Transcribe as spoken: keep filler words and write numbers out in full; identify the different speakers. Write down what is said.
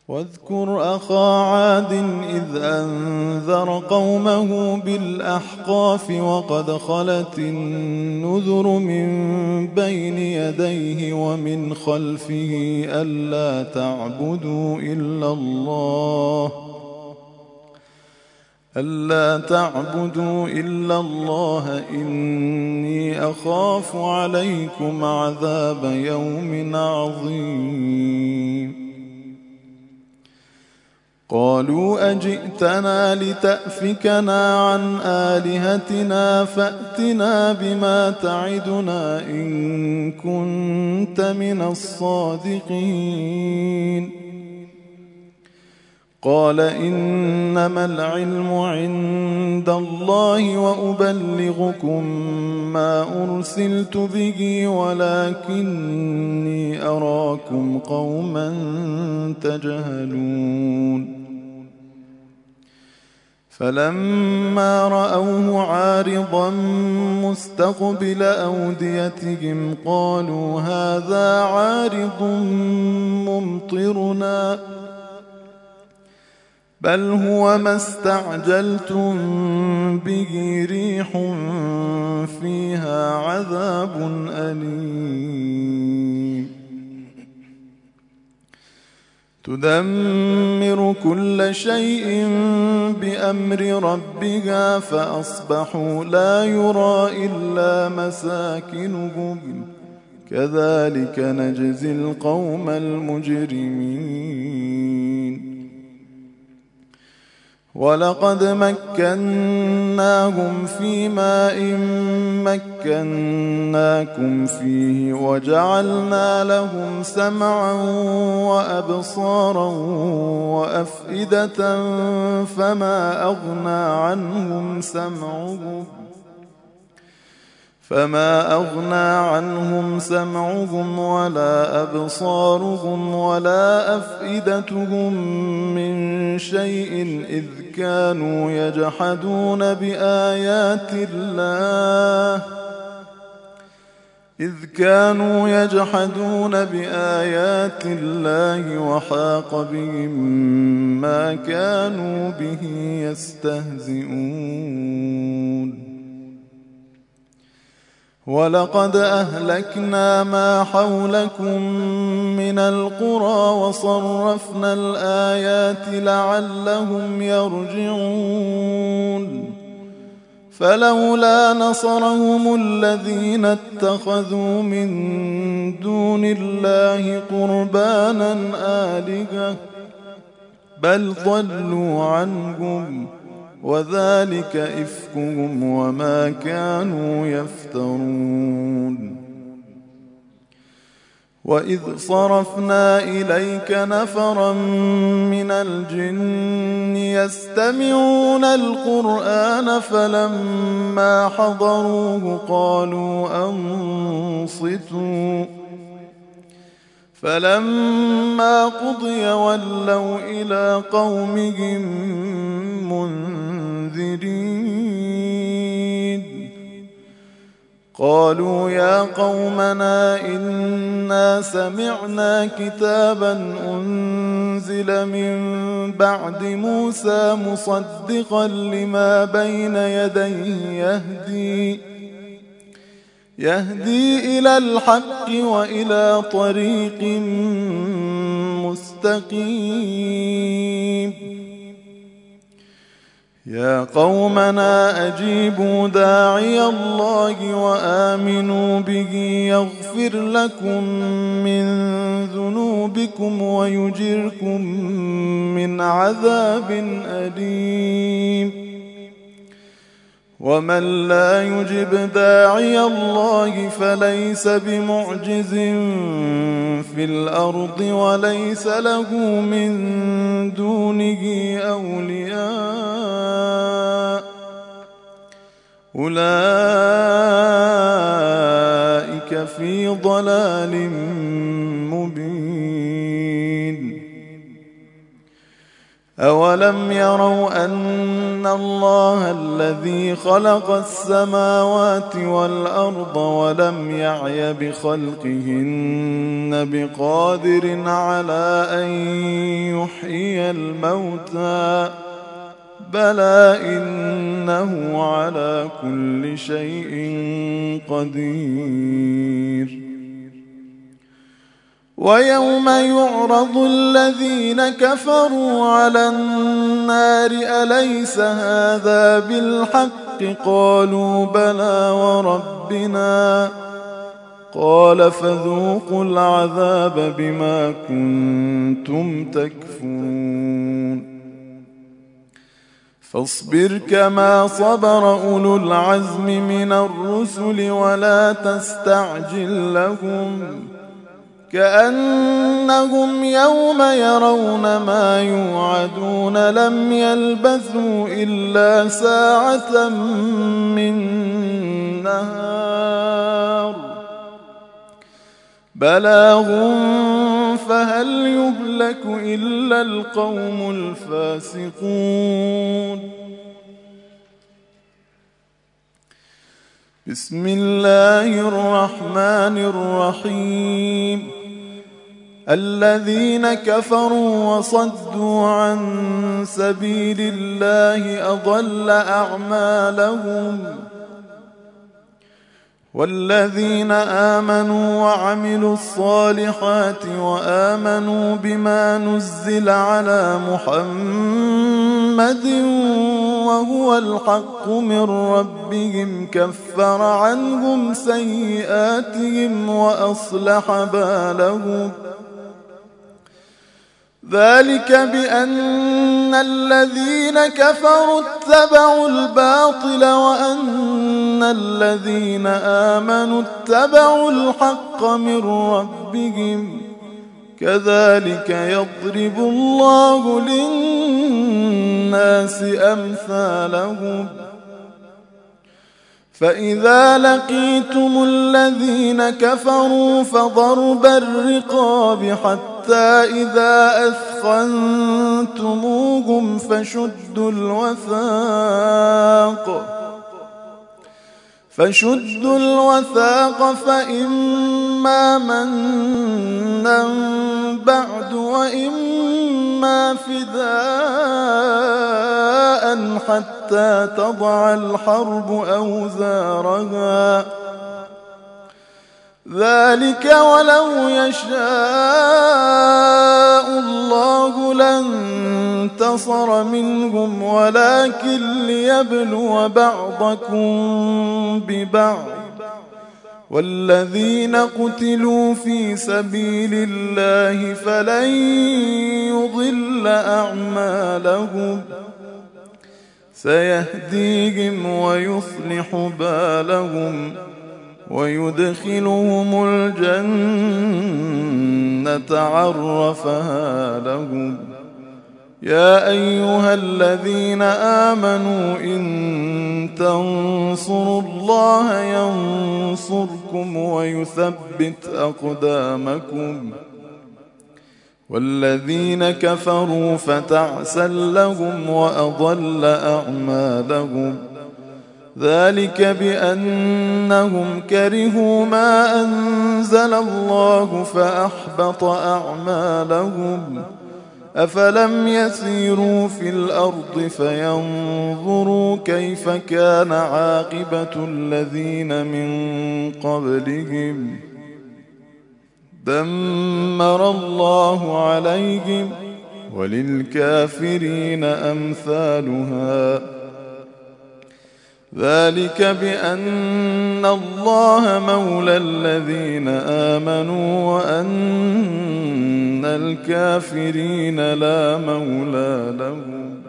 Speaker 1: واذكر أخا عاد إذ أنذر قومه بالأحقاف وقد خلت النذر من بين يديه ومن خلفه ألا تعبدوا إلا الله ألا تعبدوا إلا الله إني أخاف عليكم عذاب يوم عظيم. قالوا أجئتنا لتأفكنا عن آلهتنا فأتنا بما تعدنا إن كنت من الصادقين. قال إنما العلم عند الله وأبلغكم ما أرسلت به ولكني أراكم قوما تجهلون. فلما رأوه عارضا مستقبل أوديتهم قالوا هذا عارض ممطرنا بل هو ما استعجلتم به ريح فيها عذاب أليم تدمر كل شيء بأمر ربها فأصبحوا لا يرى إلا مساكنهم كذلك نجزي القوم المجرمين. ولقد مكناهم في ماء مكناكم فيه وجعلنا لهم سمعا وأبصارا وأفئدة فما أغنى عنهم سمعهم فما أغنى عنهم سمعهم ولا أبصارهم ولا أفئدتهم من شيء إذ كانوا يجحدون بآيات الله إذ كانوا يجحدون بآيات الله وحاق بهم ما كانوا به يستهزئون. ولقد أهلكنا ما حولكم من القرى وصرفنا الآيات لعلهم يرجعون. فلولا نصرهم الذين اتخذوا من دون الله قربانا آلهة بل ضلوا عنهم وذلك إفكهم وما كانوا يفترون. وإذ صرفنا إليك نفرا من الجن يستمعون القرآن فلما حضروه قالوا أنصتوا فلما قضي ولوا إلى قومهم منذرين. قالوا يا قومنا إنا سمعنا كتابا أنزل من بعد موسى مصدقا لما بين يديه يهدي يهدي إلى الحق وإلى طريق مستقيم. يا قومنا أجيبوا داعي الله وآمنوا به يغفر لكم من ذنوبكم ويجركم من عذاب أليم. ومن لا يجب داعي الله فليس بمعجز في الأرض وليس له من دونه أولياء أولئك في ضلال مبين. أولم يروا أن الله الذي خلق السماوات والأرض ولم يعي بخلقهن بقادر على أن يحيي الموتى بلى إنه على كل شيء قدير. ويوم يعرض الذين كفروا على النار أليس هذا بالحق قالوا بلى وربنا قال فذوقوا العذاب بما كنتم تكفرون. فاصبر كما صبر أولو العزم من الرسل ولا تستعجل لهم كأنهم يوم يرون ما يوعدون لم يلبثوا إلا ساعة من نهار بلاغ فهل يهلك إلا القوم الفاسقون. بسم الله الرحمن الرحيم. الذين كفروا وصدوا عن سبيل الله أضل أعمالهم والذين آمنوا وعملوا الصالحات وآمنوا بما نزل على محمد وهو الحق من ربهم كفر عنهم سيئاتهم وأصلح بالهم ذلك بأن الذين كفروا اتبعوا الباطل وأن الذين آمنوا اتبعوا الحق من ربهم كذلك يضرب الله للناس أمثالهم. فإذا لقيتم الذين كفروا فضرب الرقاب حتى إذا أثخنتموهم فشدوا الوثاق فشدوا الوثاق فإما منا بعد وإما فداء حتى تضع الحرب أوزارها ذلك ولو يشاء الله لانتصر منهم ولكن ليبلو بعضكم ببعض والذين قتلوا في سبيل الله فلن يضل أعمالهم سيهديهم ويصلح بالهم ويدخلهم الجنة عرفها لهم. يا أيها الذين آمنوا إن تنصروا الله ينصركم ويثبت أقدامكم والذين كفروا فتعسا لهم وأضل أعمالهم ذلك بأنهم كرهوا ما أنزل الله فأحبط أعمالهم. أفلم يسيروا في الأرض فينظروا كيف كان عاقبة الذين من قبلهم دمر الله عليهم وللكافرين أمثالها ذلك بأن الله مولى الذين آمنوا وأن الكافرين لا مولى لهم.